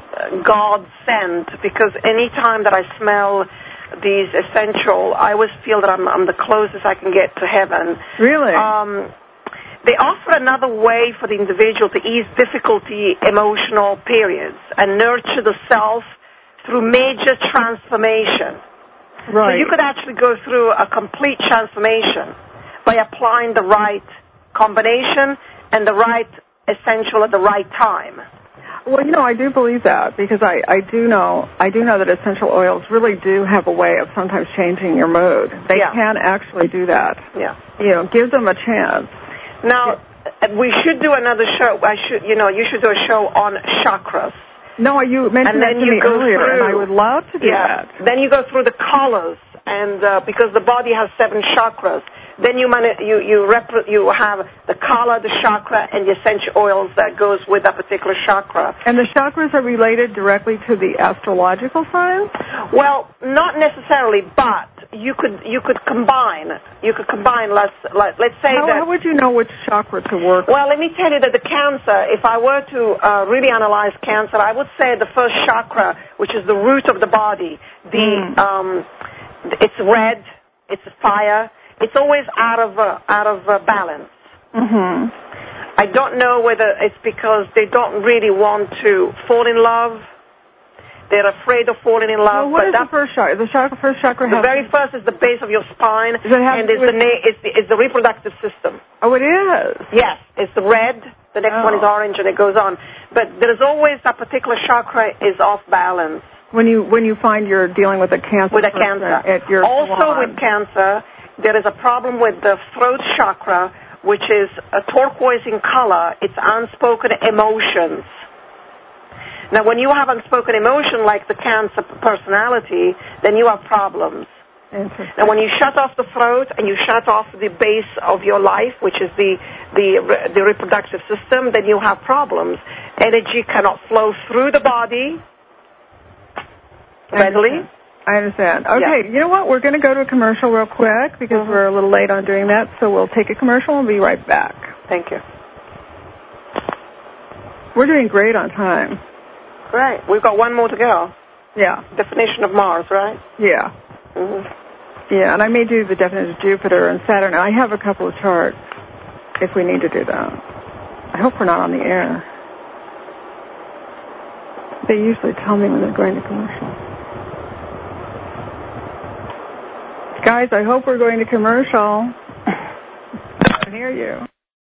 God sent, because any time that I smell these essential, I always feel that I'm, I'm the closest I can get to heaven. Really? Um, they offer another way for the individual to ease difficulty emotional periods and nurture the self through major transformation. Right. So you could actually go through a complete transformation by applying the right combination and the right essential at the right time. Well, you know, I do believe that because I, I do know I do know that essential oils really do have a way of sometimes changing your mood. They Yeah. can actually do that. Yeah. You know, give them a chance. Now, we should do another show. I should, you know, you should do a show on chakras. No, you mentioned And that then to you me go earlier, through- and I would love to do Yeah. that. Then you go through the colors, and uh, because the body has seven chakras, then you mani- you you, rep- you have the color, the chakra, and the essential oils that goes with that particular chakra. And the chakras are related directly to the astrological signs? Well, not necessarily, but you could you could combine. You could combine. Let's let, let's say How, that. how would you know which chakra to work? Well, let me tell you that the cancer, if I were to uh, really analyze cancer, I would say the first chakra, which is the root of the body, the Mm. um, it's red, it's fire, it's always out of uh, out of uh, balance. Mm-hmm. I don't know whether it's because they don't really want to fall in love. They're afraid of falling in love. Well, what but is the first chakra? The chakra, first chakra the has... very first is the base of your spine, Does it have and to it's do the, with- na- it's, the, it's the reproductive system. Oh, it is. Yes, it's the red, the next Oh. one is orange, and it goes on. But there is always a particular chakra is off balance When you when you find you're dealing with a cancer with a person cancer. at your Also salon. with cancer, there is a problem with the throat chakra, which is a turquoise in color. It's unspoken emotions. Now, when you have unspoken emotion like the cancer personality, then you have problems. Interesting. Now, when you shut off the throat and you shut off the base of your life, which is the, the, the reproductive system, then you have problems. Energy cannot flow through the body readily. I understand. Okay, Yeah. you know what? We're going to go to a commercial real quick because Mhm. we're a little late on doing that, so we'll take a commercial and be right back. Thank you. We're doing great on time. Great. We've got one more to go. Yeah, Definition of Mars, right? yeah, Mm-hmm. yeah. And I may do the definition of Jupiter and Saturn. I have a couple of charts if we need to do that. I hope we're not on the air. They usually tell me when they're going to commercial. Guys, I hope we're going to commercial. I can hear you.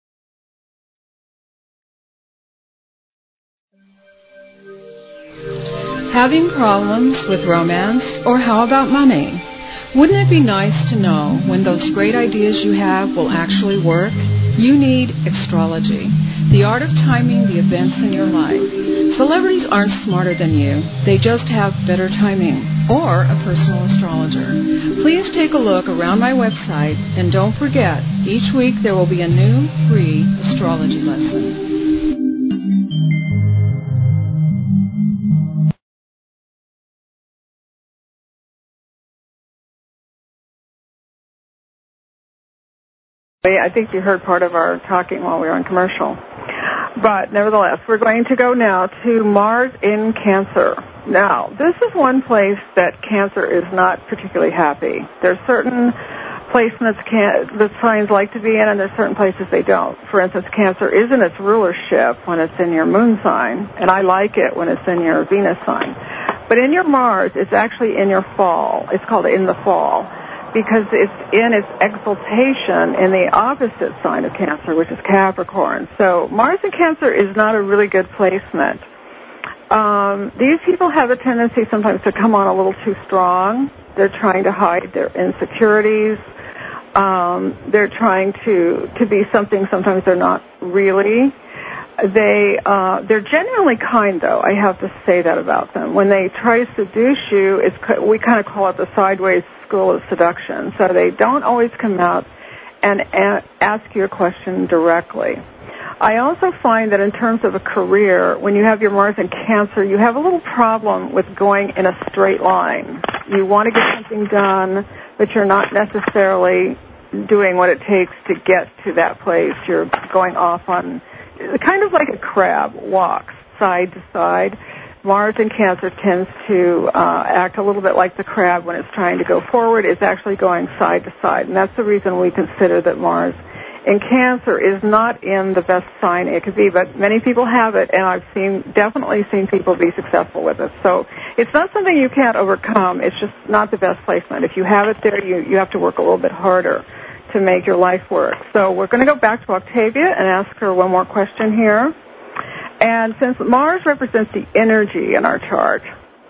Having problems with romance, or how about money? Wouldn't it be nice to know when those great ideas you have will actually work? You need Extrology, the art of timing the events in your life. Celebrities aren't smarter than you. They just have better timing, or a personal astrologer. Please take a look around my website, and don't forget, each week there will be a new free astrology lesson. I think you heard part of our talking while we were on commercial. But nevertheless, we're going to go now to Mars in Cancer. Now, this is one place that Cancer is not particularly happy. There's certain placements can, the signs like to be in, and there's certain places they don't. For instance, Cancer is in its rulership when it's in your moon sign, and I like it when it's in your Venus sign. But in your Mars, it's actually in your fall. It's called in the fall, because it's in its exaltation in the opposite sign of Cancer, which is Capricorn. So Mars in Cancer is not a really good placement. Um, these people have a tendency sometimes to come on a little too strong. They're trying to hide their insecurities. Um, they're trying to, to be something sometimes they're not really. They, uh, they're genuinely kind, though. I have to say that about them. When they try to seduce you, it's, we kind of call it the sideways school of seduction. So they don't always come out and a- ask you a question directly. I also find that in terms of a career, when you have your Mars in Cancer, you have a little problem with going in a straight line. You want to get something done, but you're not necessarily doing what it takes to get to that place. You're going off on kind of like a crab walks side to side. Mars in Cancer tends to uh, act a little bit like the crab when it's trying to go forward. It's actually going side to side, and that's the reason we consider that Mars in cancer is not in the best sign it could be, but many people have it, and I've seen definitely seen people be successful with it. So it's not something you can't overcome. It's just not the best placement. If you have it there, you, you have to work a little bit harder to make your life work. So we're going to go back to Octavia and ask her one more question here. And since Mars represents the energy in our chart,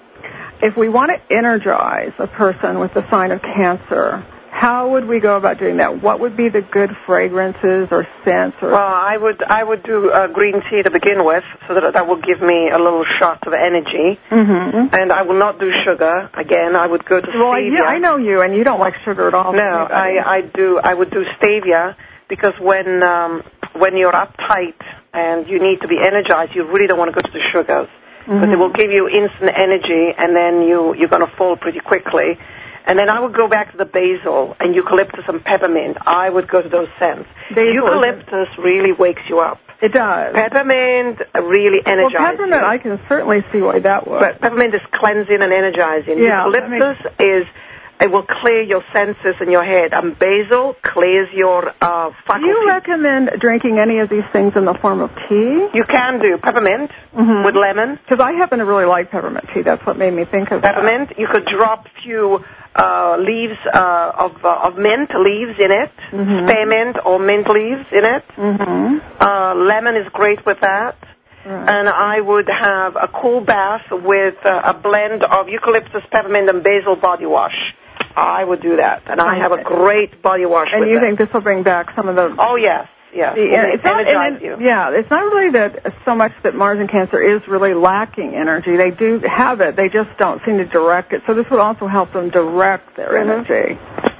if we want to energize a person with the sign of Cancer, how would we go about doing that? What would be the good fragrances or scents? Or well, I would I would do uh, green tea to begin with, so that that will give me a little shot of energy. Mm-hmm. And I will not do sugar again. I would go to well, stevia. Yeah, I know you, and you don't like sugar at all. No, I, I do. I would do stevia because when um, when you're uptight and you need to be energized, you really don't want to go to the sugars because mm-hmm. it will give you instant energy, and then you you're going to fall pretty quickly. And then I would go back to the basil and eucalyptus and peppermint. I would go to those scents. Basil eucalyptus really wakes you up. It does. Peppermint really energizes. Well, peppermint, you. I can certainly see why that would. But peppermint is cleansing and energizing. Yeah, eucalyptus is, it will clear your senses in your head. And basil clears your uh, faculties. Do you recommend drinking any of these things in the form of tea? You can do peppermint mm-hmm. with lemon. Because I happen to really like peppermint tea. That's what made me think of peppermint. That. You could drop a few uh, leaves uh, of uh, of mint leaves in it, mm-hmm. spearmint or mint leaves in it. Mm-hmm. Uh, lemon is great with that. Right. And I would have a cool bath with uh, a blend of eucalyptus, peppermint, and basil body wash. I would do that, and I have a great body wash. And with you that. think this will bring back some of the? Oh yes, yes. The, it it's not, energize it, you. Yeah, it's not really that so much that Mars in Cancer is really lacking energy. They do have it. They just don't seem to direct it. So this would also help them direct their mm-hmm. energy,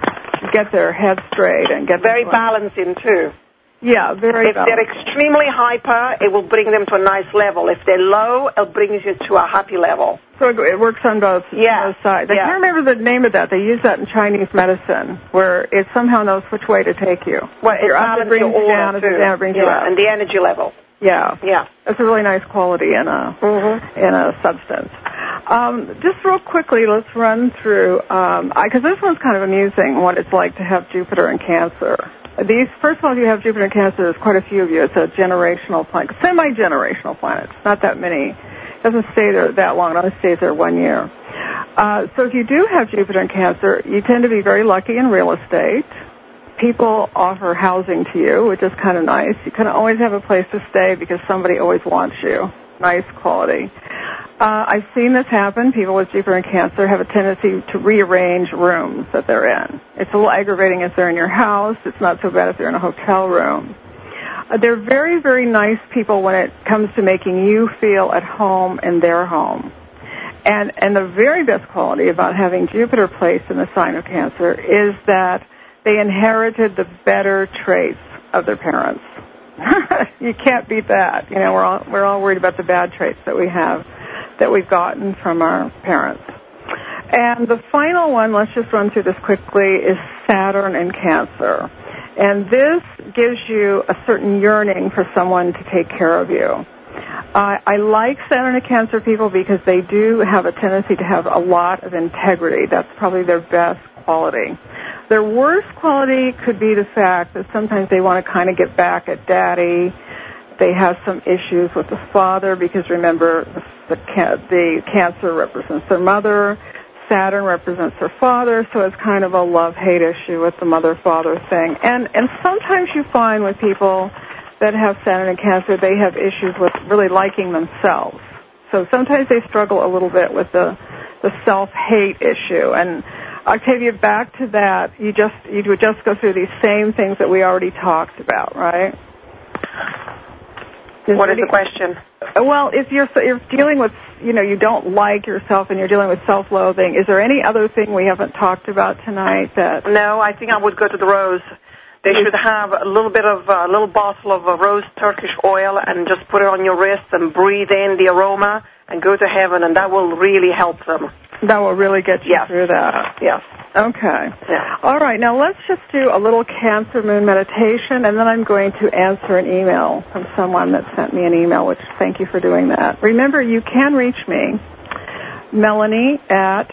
get their head straight, and get very balancing too. Yeah, very. If they're extremely hyper, it will bring them to a nice level. If they're low, it brings you to a happy level. So it works on both, yeah. both sides. I yeah. can't remember the name of that. They use that in Chinese medicine, where it somehow knows which way to take you. Well, you're up, it brings you down, if you're down, it brings yeah. you up. And the energy level. Yeah. Yeah. That's a really nice quality in a, mm-hmm. in a substance. Um, just real quickly, let's run through, because um, this one's kind of amusing, what it's like to have Jupiter in Cancer. These, first of all, if you have Jupiter in Cancer, there's quite a few of you. It's a generational planet, semi-generational planet. It's not that many. It doesn't stay there that long. It only stays there one year. Uh, so if you do have Jupiter in Cancer, you tend to be very lucky in real estate. People offer housing to you, which is kind of nice. You can always have a place to stay because somebody always wants you. Nice quality. Uh, I've seen this happen. People with Jupiter in Cancer have a tendency to rearrange rooms that they're in. It's a little aggravating if they're in your house. It's not so bad if they're in a hotel room. Uh, they're very, very nice people when it comes to making you feel at home in their home. And, and the very best quality about having Jupiter placed in the sign of Cancer is that they inherited the better traits of their parents. You can't beat that. You know, we're all, we're all worried about the bad traits that we have, that we've gotten from our parents. And the final one, let's just run through this quickly, is Saturn in Cancer. And this gives you a certain yearning for someone to take care of you. Uh, I like Saturn in Cancer people because they do have a tendency to have a lot of integrity. That's probably their best quality. Their worst quality could be the fact that sometimes they want to kind of get back at daddy. They have some issues with the father because, remember, the, the Cancer represents their mother. Saturn represents their father, so it's kind of a love-hate issue with the mother-father thing. And, and sometimes you find with people that have Saturn in Cancer, they have issues with really liking themselves. So sometimes they struggle a little bit with the, the self-hate issue. And Octavia, back to that, you just you would just go through these same things that we already talked about, right? Is what is the question? Well, if you're if you're dealing with, you know, you don't like yourself and you're dealing with self-loathing, is there any other thing we haven't talked about tonight that? No, I think I would go to the rose. They should have a little bit of a little bottle of a rose Turkish oil and just put it on your wrist and breathe in the aroma and go to heaven, and that will really help them. That will really get you yes. through that. Yes. Okay. Yeah. All right. Now let's just do a little Cancer Moon meditation, and then I'm going to answer an email from someone that sent me an email, which thank you for doing that. Remember, you can reach me, Melanie at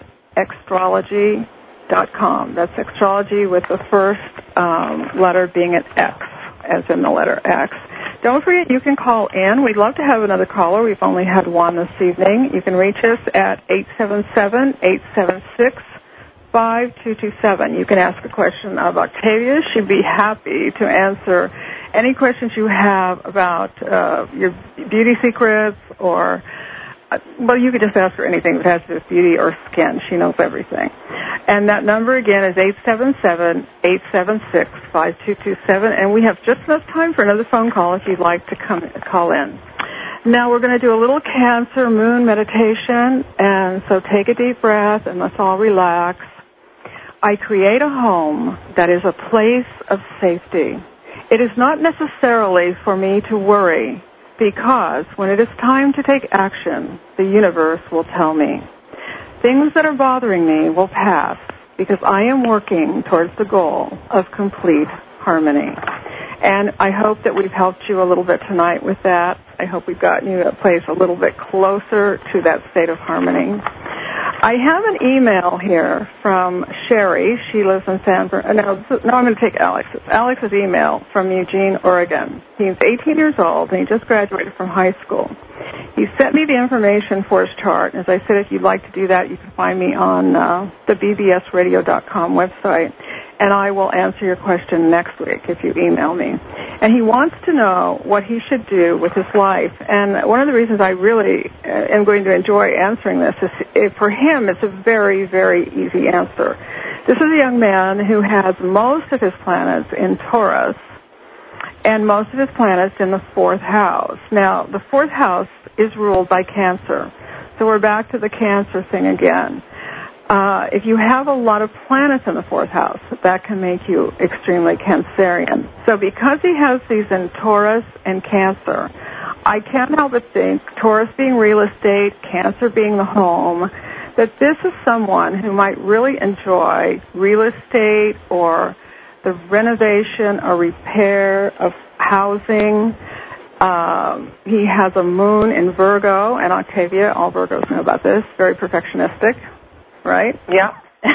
extrology dot com. That's extrology with the first um, letter being an X. as in the letter X. Don't forget you can call in. We'd love to have another caller. We've only had one this evening. You can reach us at eight seven seven, eight seven six, five two two seven. You can ask a question of Octavia. She'd be happy to answer any questions you have about uh, your beauty secrets or, uh, well, you could just ask her anything that has to do with beauty or skin. She knows everything. And that number, again, is eight seven seven, eight seven six, five two two seven. And we have just enough time for another phone call if you'd like to come call in. Now we're going to do a little Cancer moon meditation. And so take a deep breath and let's all relax. I create a home that is a place of safety. It is not necessarily for me to worry, because when it is time to take action, the universe will tell me. Things that are bothering me will pass, because I am working towards the goal of complete harmony. And I hope that we've helped you a little bit tonight with that. I hope we've gotten you a place a little bit closer to that state of harmony. I have an email here from Sherry. She lives in San Bernardino. No, no, I'm going to take Alex's. Alex's email from Eugene, Oregon. He's eighteen years old, and he just graduated from high school. He sent me the information for his chart. As I said, if you'd like to do that, you can find me on uh, the b b s radio dot com website, and I will answer your question next week if you email me. And he wants to know what he should do with his life. And one of the reasons I really am going to enjoy answering this is if for him it's a very, very easy answer. This is a young man who has most of his planets in Taurus and most of his planets in the fourth house. Now, the fourth house is ruled by Cancer. So we're back to the Cancer thing again. Uh, if you have a lot of planets in the fourth house, that can make you extremely Cancerian. So because he has these in Taurus and Cancer, I can't help but think, Taurus being real estate, Cancer being the home, that this is someone who might really enjoy real estate or the renovation or repair of housing. Um, he has a moon in Virgo, and Octavia, all Virgos know about this, very perfectionistic. Right? Yeah.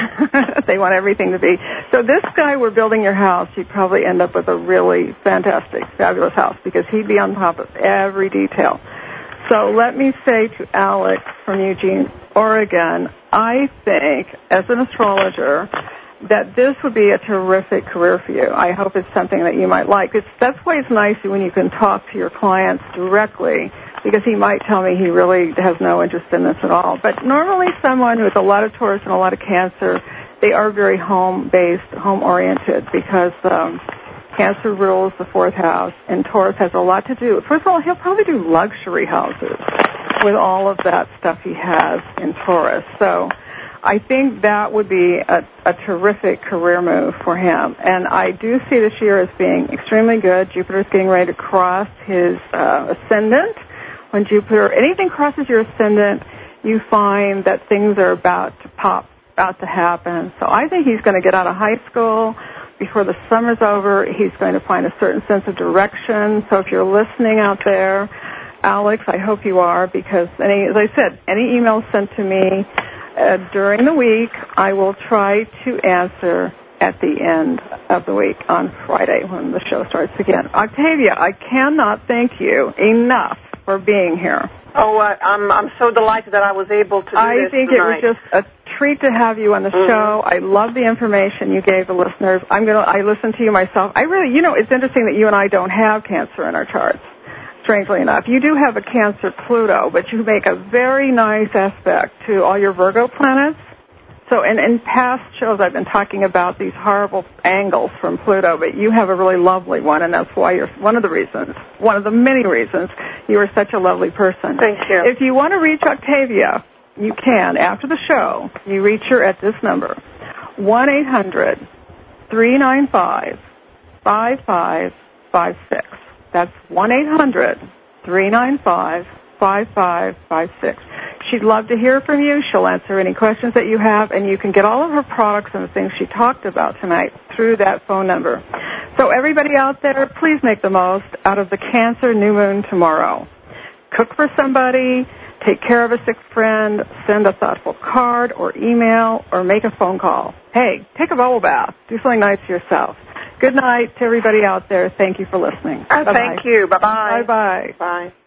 They want everything to be. So this guy, we're building your house, you'd probably end up with a really fantastic, fabulous house because he'd be on top of every detail. So let me say to Alex from Eugene, Oregon, I think, as an astrologer, that this would be a terrific career for you. I hope it's something that you might like. It's, that's why it's nice when you can talk to your clients directly, because he might tell me he really has no interest in this at all. But normally someone with a lot of Taurus and a lot of Cancer, they are very home-based, home-oriented, because um, Cancer rules the fourth house, and Taurus has a lot to do. First of all, he'll probably do luxury houses with all of that stuff he has in Taurus. So I think that would be a, a terrific career move for him. And I do see this year as being extremely good. Jupiter's getting ready to cross his uh, ascendant. When Jupiter, anything crosses your ascendant, you find that things are about to pop, about to happen. So I think he's going to get out of high school before the summer's over. He's going to find a certain sense of direction. So if you're listening out there, Alex, I hope you are, because any, as I said, any email sent to me uh, during the week, I will try to answer at the end of the week on Friday when the show starts again. Octavia, I cannot thank you enough for being here. Oh, uh, I'm I'm so delighted that I was able to do I this think tonight. It was just a treat to have you on the mm-hmm. show. I love the information you gave the listeners. I'm gonna I listen to you myself. I really, you know, it's interesting that you and I don't have Cancer in our charts. Strangely enough, you do have a Cancer Pluto, but you make a very nice aspect to all your Virgo planets. So in, in past shows, I've been talking about these horrible angles from Pluto, but you have a really lovely one, and that's why you're one of the reasons, one of the many reasons you are such a lovely person. Thank you. If you want to reach Octavia, you can. After the show, you reach her at this number, one eight hundred, three nine five, five five five six. That's one eight hundred, three nine five, five five five six. She'd love to hear from you. She'll answer any questions that you have, and you can get all of her products and the things she talked about tonight through that phone number. So everybody out there, please make the most out of the Cancer new moon tomorrow. Cook for somebody, take care of a sick friend, send a thoughtful card or email, or make a phone call. Hey, take a bubble bath. Do something nice to yourself. Good night to everybody out there. Thank you for listening. Oh, thank you. Bye-bye. Bye-bye. Bye.